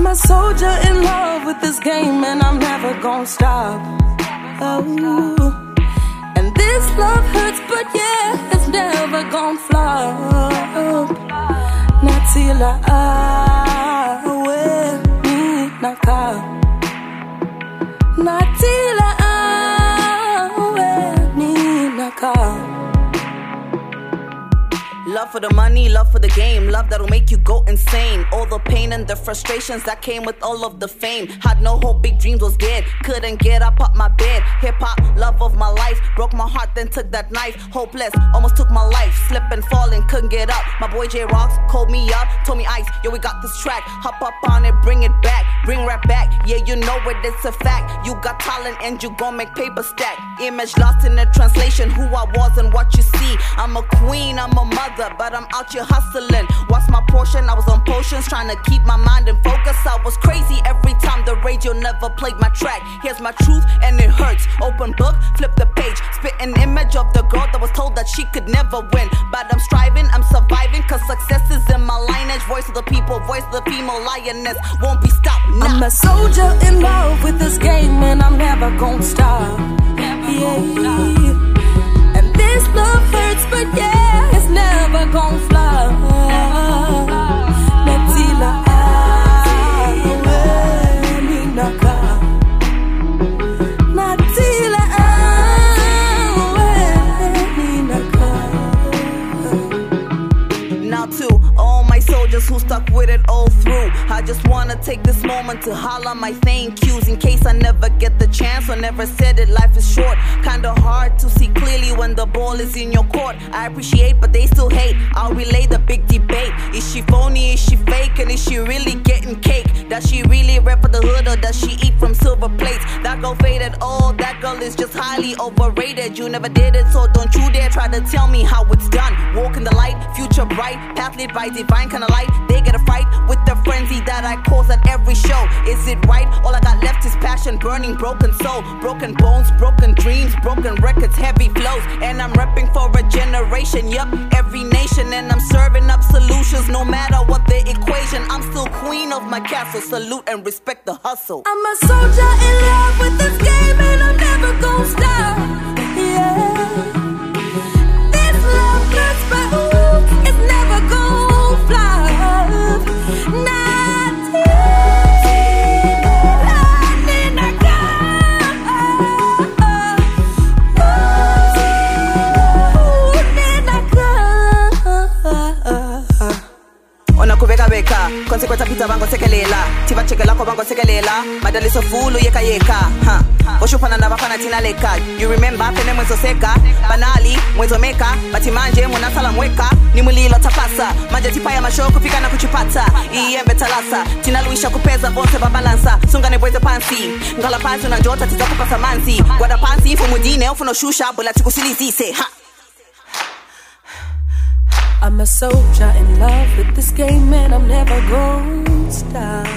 I'm a soldier in love with this game, and I'm never gonna stop. Oh. And this love hurts, but yeah, it's never gonna flop. Not till I wear me naka. Not till I wear me naka. Love for the money, love for the game, love that'll make you go insane. All the pain and the frustrations that came with all of the fame. Had no hope, big dreams was dead. Couldn't get up off my bed. Hip-hop, love of my life. Broke my heart, then took that knife. Hopeless, almost took my life. Slip and falling, couldn't get up. My boy J Rocks called me up, told me, Ice, yo, we got this track. Hop up on it, bring it back. Bring rap back, yeah, you know it, it's a fact. You got talent and you gon' make paper stack. Image lost in the translation, who I was and what you see. I'm a queen, I'm a mother, but I'm out here hustling. What's my portion? I was on potions, trying to keep my mind in focus. I was crazy every time the radio never played my track. Here's my truth and it hurts. Open book, flip the page. Spit an image of the girl that was told that she could never win. But I'm striving, I'm surviving, cause success is in my lineage. Voice of the people, voice of the female lioness. Won't be stopped, nah. I'm a soldier in love with this game, and I'm never gonna stop. Yeah. And this love hurts, but yeah, it's never gonna fly. Natila awe ni naka. Natila awe ni naka. Now to all my soldiers who stuck with it all through, I just wanna take this moment to holler my thank yous. In case I never get the chance or never said it, life is short. Kinda hard to see clearly when the ball is in your court. I appreciate, but they still hate. I'll relay the big debate. Is she phony, is she fake, and is she really getting cake? Does she really rep for the hood, or does she eat from silver plates? That girl faded, oh, that girl is just highly overrated. You never did it, so don't you dare try to tell me how it's done. Walk in the light, future bright, path lit by divine kind of light. They get a fright with the frenzy that I cause at every show. Is it right? All I got left is passion, burning broken soul. Broken bones, broken dreams, broken records, heavy flows. And I'm repping for a generation, yup, every nation. And I'm serving up solutions no matter what the equation. I'm still queen of my castle, salute and respect the hustle. I'm a soldier in love with this game, and I'm never gonna stop. Yeah. This love hurts, but ooh, it's never gonna fly. Consequence pita bango sekelela Tiba chekela ko bango sekelela Madali so fulu yeka yeka Oshupana na bafana tina leka. You remember pene mwenzo seka Banali mwenzo meka Bati manje munasala mweka Ni mulilo tapasa Manje tipaya mashoku fika na kuchipata Iembe talasa Tina luisha kupeza bonse babalansa Sungane bweze pansi Ngala pansi unanjota tiza kupasa manzi Gwada pansi ifu mudine ufu no shusha Bula tikusilizise I'm a soldier in love with this game, and I'm never gonna stop.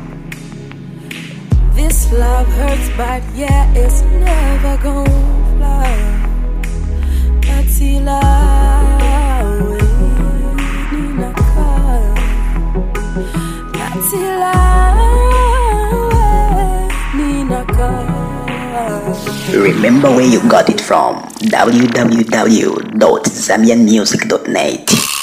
This love hurts, but yeah, it's never gonna fly. Natila ni naka. Natila ni naka. Remember where you got it from. www.zambianmusic.net